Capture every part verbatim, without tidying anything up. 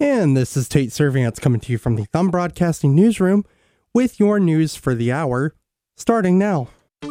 And this is Tate Servants coming to you from the Thumb Broadcasting Newsroom with your news for the hour, starting now.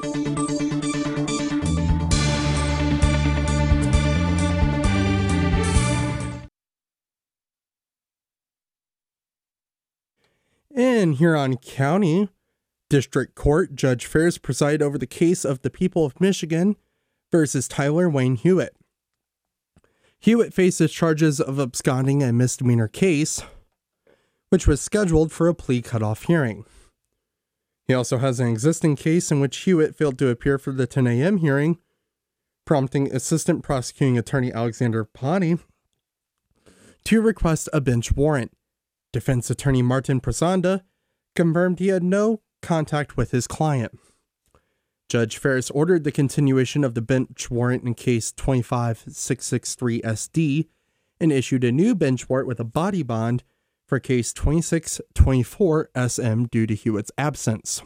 In Huron County District Court, Judge Ferris presided over the case of the people of Michigan versus Tyler Wayne Hewitt. Hewitt faces charges of absconding a misdemeanor case, which was scheduled for a plea cutoff hearing. He also has an existing case in which Hewitt failed to appear for the ten a.m. hearing, prompting Assistant Prosecuting Attorney Alexander Pahani to request a bench warrant. Defense Attorney Martin Prasanda confirmed he had no contact with his client. Judge Ferris ordered the continuation of the bench warrant in case twenty-five six sixty-three S D and issued a new bench warrant with a body bond for case twenty-six twenty-four S M due to Hewitt's absence.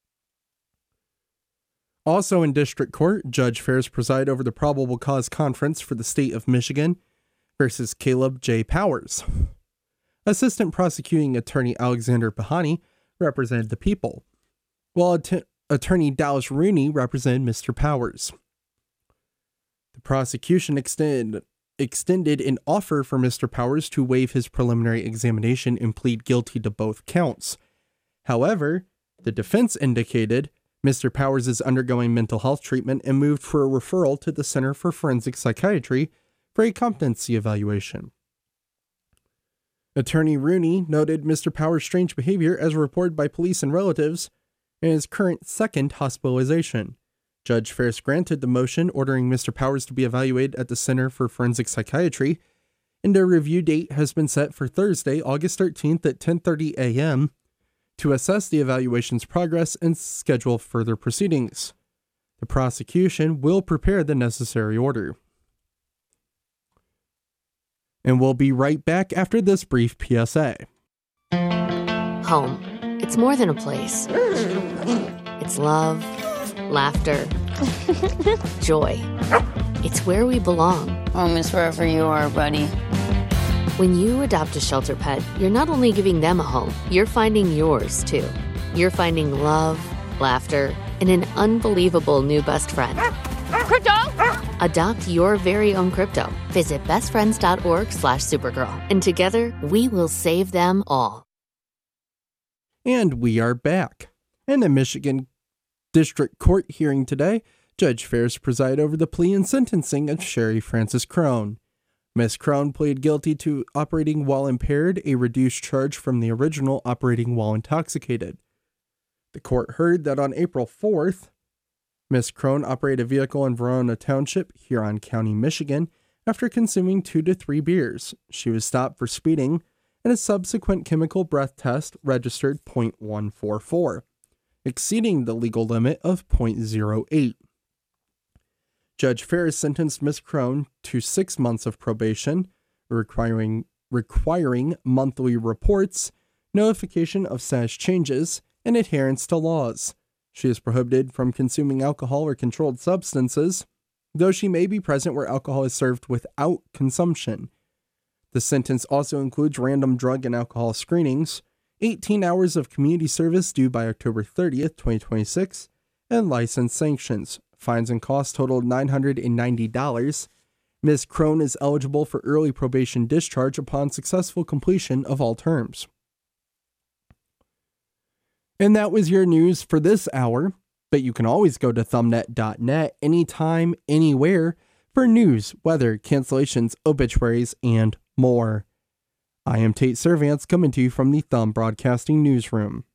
Also in District Court, Judge Ferris presided over the probable cause conference for the state of Michigan versus Caleb J. Powers. Assistant Prosecuting Attorney Alexander Pahani represented the people, while att- Attorney Dallas Rooney represented Mister Powers. The prosecution extended, extended an offer for Mister Powers to waive his preliminary examination and plead guilty to both counts. However, the defense indicated Mister Powers is undergoing mental health treatment and moved for a referral to the Center for Forensic Psychiatry for a competency evaluation. Attorney Rooney noted Mister Powers' strange behavior as reported by police and relatives in his current second hospitalization. Judge Ferris granted the motion ordering Mister Powers to be evaluated at the Center for Forensic Psychiatry, and a review date has been set for Thursday, August thirteenth at ten thirty a.m. to assess the evaluation's progress and schedule further proceedings. The prosecution will prepare the necessary order. And we'll be right back after this brief P S A. Home. It's more than a place. It's love, laughter, joy. It's where we belong. Home is wherever you are, buddy. When you adopt a shelter pet, you're not only giving them a home, you're finding yours, too. You're finding love, laughter, and an unbelievable new best friend. Crypto! Adopt your very own crypto. Visit bestfriends.org slash Supergirl. And together, we will save them all. And we are back. In the Michigan District Court hearing today, Judge Ferris presided over the plea and sentencing of Sherry Frances Crone. Miss Crone pleaded guilty to operating while impaired, a reduced charge from the original operating while intoxicated. The court heard that on April fourth, Miss Crone operated a vehicle in Verona Township, Huron County, Michigan, after consuming two to three beers. She was stopped for speeding, and a subsequent chemical breath test registered point one four four, exceeding the legal limit of point zero eight. Judge Ferris sentenced Miss Crone to six months of probation, requiring, requiring monthly reports, notification of status changes, and adherence to laws. She is prohibited from consuming alcohol or controlled substances, though she may be present where alcohol is served without consumption. The sentence also includes random drug and alcohol screenings, eighteen hours of community service due by October thirtieth, twenty twenty-six, and license sanctions. Fines and costs totaled nine hundred ninety dollars. Miz Crone is eligible for early probation discharge upon successful completion of all terms. And that was your news for this hour, but you can always go to thumbnet dot net anytime, anywhere for news, weather, cancellations, obituaries, and more. I am Tate Servants coming to you from the Thumb Broadcasting Newsroom.